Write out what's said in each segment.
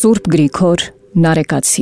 Սուրբ Գրիգոր Նարեկացի։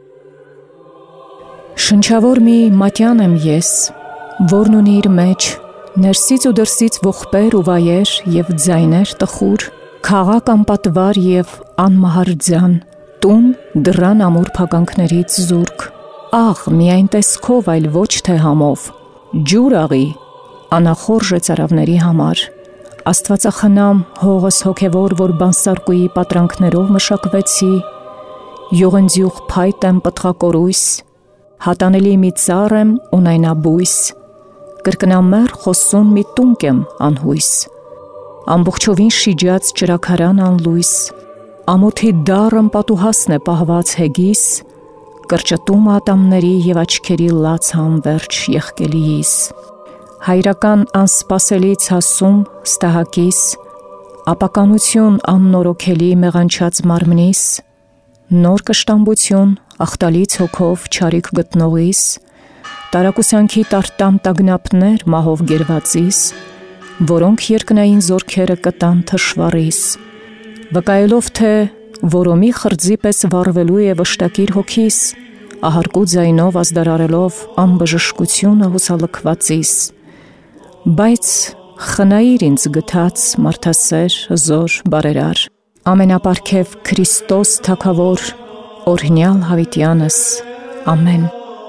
Շնչավոր մի մատյան եմ ես, որն ունի իր մեջ ներսից ու դրսից ողբեր ու վայեր և ձայներ տխուր, քաղաք անպատվար և անմահար ձյան, տուն դռան ամուր փականքներից զուրկ, աղ միայն տեսքով, այլ ոչ թե համով, ջուր աղի, անախորժ է ծարավների համար, Աստվածախնամ հողս հոգևոր, որ բանսարկուի պատրանքներով մշակվեցի, յուղնձյուղ փայտ եմ պտղակորույս, հատանելի մի ծառ եմ ունայնաբույս, կրկնամեռ խոսուն մի տունկ եմ անհույս, ամբողջովին շիջած ճրագարան անլույս, ամոթի դառն պատուհասն է պահված հեգիս, կրճտում ատամների և աչքերի լաց անվերջ եղկելիս, հայրական անսպասելից հասում ստահակիս, ապականություն աննորոգելի մեղանչած մարմնիս, նոր կշտամբություն աղտալից հոգով չարիք գտնողիս, տարակուսանքի տարտամ տագնապներ մահով գերվածիս, որոնք երկնային զորքերը կտան թշվառիս, վկայելով թե որոմի խրձի պես վառվելու է վշտակիր հոգիս, ահարկու ձայնով ազդարարելով անբժշկությունը հուսալքվածիս, բայց խնայիր ինձ գթած մարդասեր, հզոր, բարերար, ամենապարգև Քրիստոս թագավոր, օրհնյալ հավիտյանս, ամեն։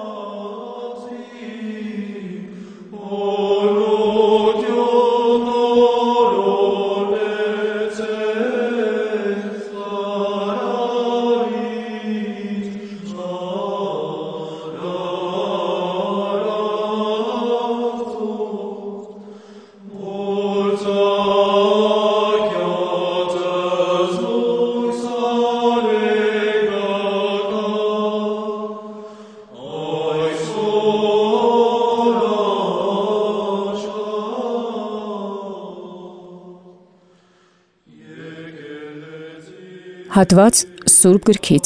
Հատված Սուրբ Գրքից։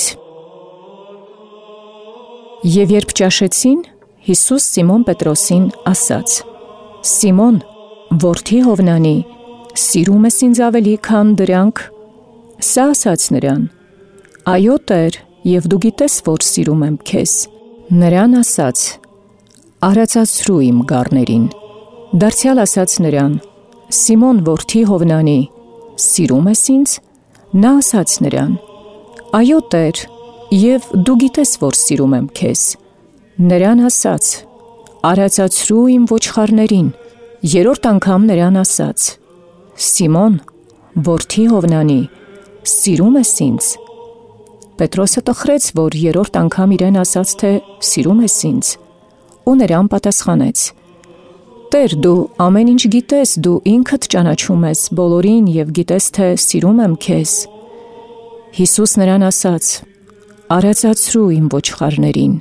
Եվ երբ ճաշեցին, Հիսուս Սիմոն Պետրոսին ասաց. Սիմոն, որդի Հովնանի, սիրում ես ինձ ավելի, քան դրանք։ Սա ասաց նրան. Այո, Տեր, և դու գիտես, որ սիրում եմ քեզ։ Նրան ասաց. Արածացրու իմ գառներին։ Դարձյալ ասաց նրան. Սիմոն, որդի Հովնանի, սիրում ես ինձ։ Նա ասաց նրան. Այո, Տեր, և դու գիտես, որ սիրում եմ քեզ։ Նրան ասաց. Արածացրու իմ ոչխարներին։ Երրորդ անգամ նրան ասաց. Սիմոն, որդի Հովնանի, սիրում ես ինձ։ Պետրոսը տխրեց, որ երրորդ անգամ իրեն ասաց, թե սիրում ես ինձ, ու նրան պատասխանեց. Տեր, դու ամեն ինչ գիտես, դու ինքդ ճանաչում ես բոլորին և գիտես, թե սիրում եմ քեզ։ Հիսուս նրան ասաց. Արածացրու իմ ոչխարներին։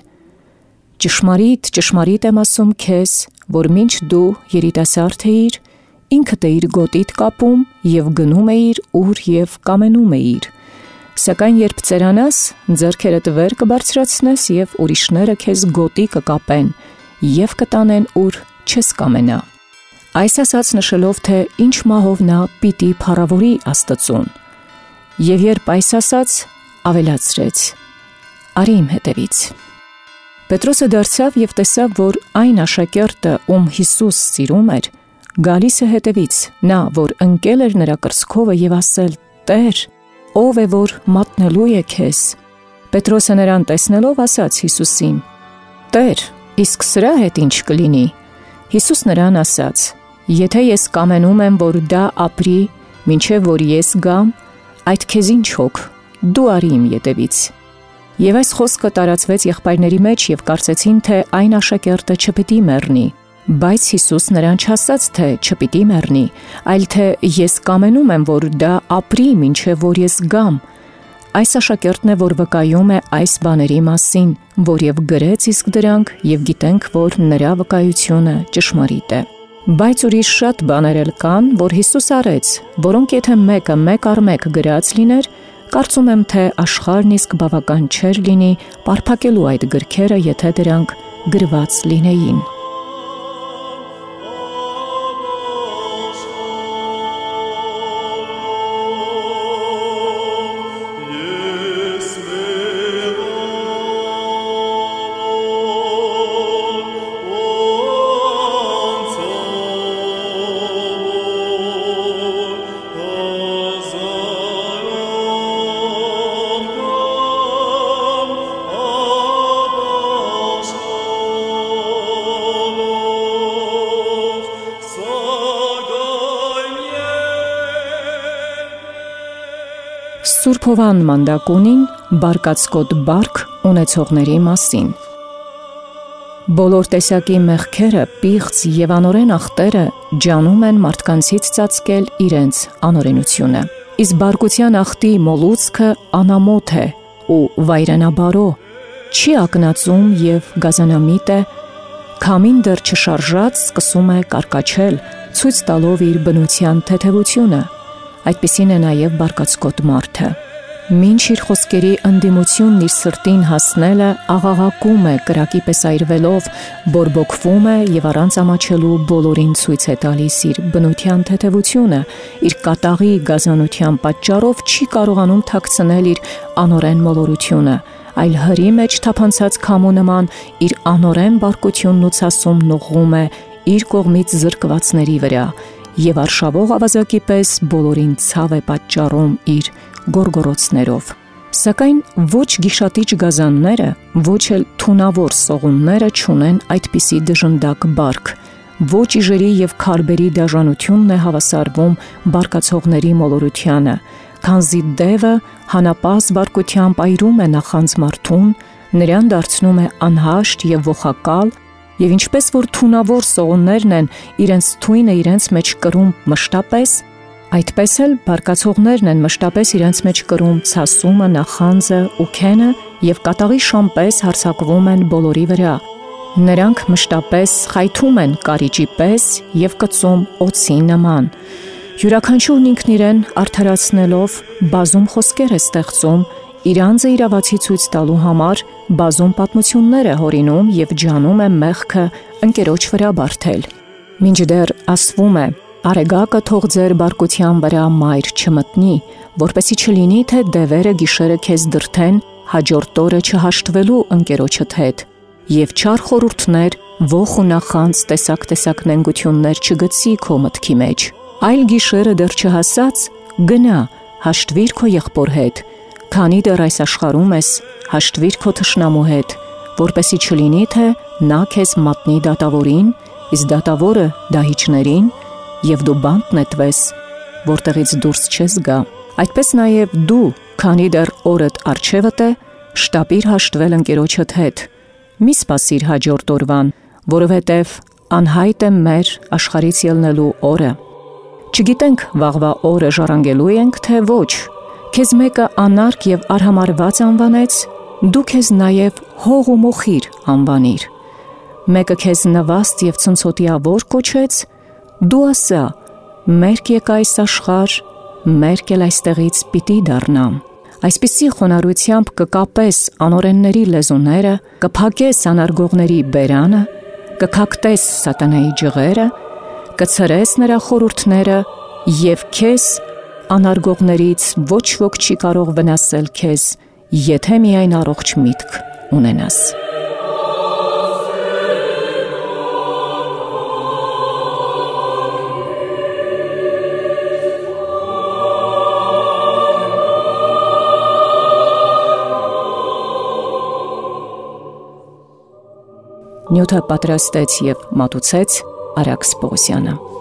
Ճշմարիտ, ճշմարիտ եմ ասում քեզ, որ մինչ դու երիտասարդ էիր, ինքդ էիր գոտիդ կապում և գնում էիր ուր և կամենում էիր։ Սակայն երբ ծերանաս, ձեռքերդ վեր կբարձրացնես և ուրիշները քեզ գոտի կկապեն և կտանեն ուր չես կամենա։ Այս ասաց նշելով, թե ինչ մահով նա պիտի փառավորի Աստծուն։ Եվ երբ այս ասաց, ավելացրեց. Արի իմ հետևից։ Պետրոսը դարձավ և տեսավ, որ այն աշակերտը, ում Հիսուս սիրում էր, գալիս է հետևից, նա, որ ընկել էր նրա կրծքովը և ասել. Տեր, ով է, որ մատնելու է քեզ։ Պետրոսը նրան տեսնելով ասաց Հիսուսին. Տեր, իսկ սրա հետ ինչ կլինի։ Հիսուս նրան ասաց. Եթե ես կամենում եմ, որ դա ապրի, մինչև որ ես գամ, այդ քեզ ինչ հոգ, դու արի իմ ետևից։ Եվ այս խոսքը տարածվեց եղբայրների մեջ և կարծեցին, թե այն աշակերտը չպիտի մեռնի, բայց Հիսուս նրան չասաց, թե չպիտի մեռնի, այլ թե ես կամենում եմ, որ դա ապրի, մինչև որ ես գամ։ Այս աշակերտն է, որ վկայում է այս բաների մասին, որև գրեց իսկ դրանք և գիտենք, որ նրա վկայությունը ճշմարիտ է։ Բայց ուրիշ շատ բաներ էլ կան, որ Հիսուս արեց, որոնք եթե մեկը մեկ առ մեկ գրած լիներ, կարծում եմ, թե աշխարհն իսկ բավական չէր լինի պարփակելու այդ գրքերը, եթե դրանք գրված լինեին։ Սուրբ Հովան մանդակունին բարկացկոտ բարք ունեցողների մասին։ Բոլոր տեսակի մեղքերը, պիղծ և անօրեն ախտերը ջանում են մարդկանցից ծածկել իրենց անօրենությունը։ Իսկ բարկության ախտի մոլուցքը անամոթ է ու վայրենաբարո, չի ակնածում և գազանամիտ է, քամին դեռ չշարժած սկսում է կարկաչել, ցույց տալով իր բնության թեթևությունը։ Այդպիսին է նաև բարկացկոտ մարդը։ Մինչ իր խոսքերի ընդդիմությունն իր սրտին հասնելը աղաղակում է կրակի պես այրվելով, բորբոքվում է և առանց ամաչելու բոլորին ցույց է տալիս իր բնության թեթևությունը, իր կատաղի գազանության պատճառով չի կարողանում թաքցնել իր անօրեն մոլորությունը, այլ հրի մեջ թափանցած քամու նման իր անօրեն բարկությունն ու ցասումն ուղղում է իր կողմից զրկվածների վրա և արշավող ավազակի պես բոլորին ցավ է պատճառում իր գոռգոռոցներով։ Սակայն ոչ գիշատիչ գազանները, ոչ էլ թունավոր սողունները չունեն այդպիսի դժնդակ բարք, ոչ իժերի և քարբերի դաժանությունն է հավասարվում բարկացողների մոլորությանը, քանզի դևը հանապազտ բարկությամբ այրում է նախանձ մարդուն, նրան դարձնում է անհաշտ և ոխակալ, և ինչպես որ թունավոր սողուններն են իրենց թույնը իրենց մեջ կրում մշտապես, այդպես էլ բարկացողներն են մշտապես իրենց մեջ կրում ցասումը, նախանձը ու քենը և կատաղի շան պես հարձակվում են բոլորի վրա։ Նրանք մշտապես խայթում են կարիճի պես և կծում օձի նման։ Յուրաքանչյուրն ինքն իրեն արդարացնելով բազում խոսքեր է ստեղծում, իր անձը իրավացի ցույց տալու համար բազում պատմություններ է հորինում և ջանում է մեղքը ընկերոջ վրա բարթել։ Մինչդեռ ասվում է. «Արեգակը թող ձեր բարկության վրա մայր չմտնի, որպեսզի չլինի, թե դևերը գիշերը քեզ դրդեն հաջորդ օրը չհաշտվելու ընկերոջդ հետ, և չար խորհուրդներ, ոխ ու նախանձ տեսակ նենգություններ չգցի քո մտքի մեջ, այլ գիշերը դեռ չհասած գնա, հաշտվիր քո եղբոր հետ, քանի դեռ այս աշխարհում ես, հաշտվիր քո թշնամու հետ, որպեսզի չլինի, թե նա քեզ մատնի դատավորին, իսկ դատավորը դահիճներին, և դու բանտ նետվես, որտեղից դուրս չես գա։ Այդպես նաև դու, քանի դեռ օրդ առջևդ է, շտապիր հաշտվել ընկերոջդ հետ, մի սպասիր հաջորդ օրվան, որովհետև անհայտ է մեր աշխարհից ելնելու օրը։ Չգիտենք վաղվա օրը ժառանգելու ենք, թե ոչ, քեզ մեկը անարգ և արհամարհված անվանեց, դու քեզ նաև հող ու մոխիր անվանիր։ Մեկը քեզ նվաստ և ցնցոտիավոր կոչեց, դու ասա. մերկ եկա այս աշխարհ, մերկ էլ այստեղից պիտի դառնամ։ Այսպիսի խոնարհությամբ կկապես անօրենների լեզուները, կփակես անարգողների բերանը, կքակտես սատանայի ջղերը, կցրես նրա խորհուրդները և քեզ անարգողներից ոչ ոք չի կարող վնասել քեզ, եթե միայն առողջ միտք ունենաս։ Նյութը պատրաստեց և մատուցեց Արաքս Պողոսյանը։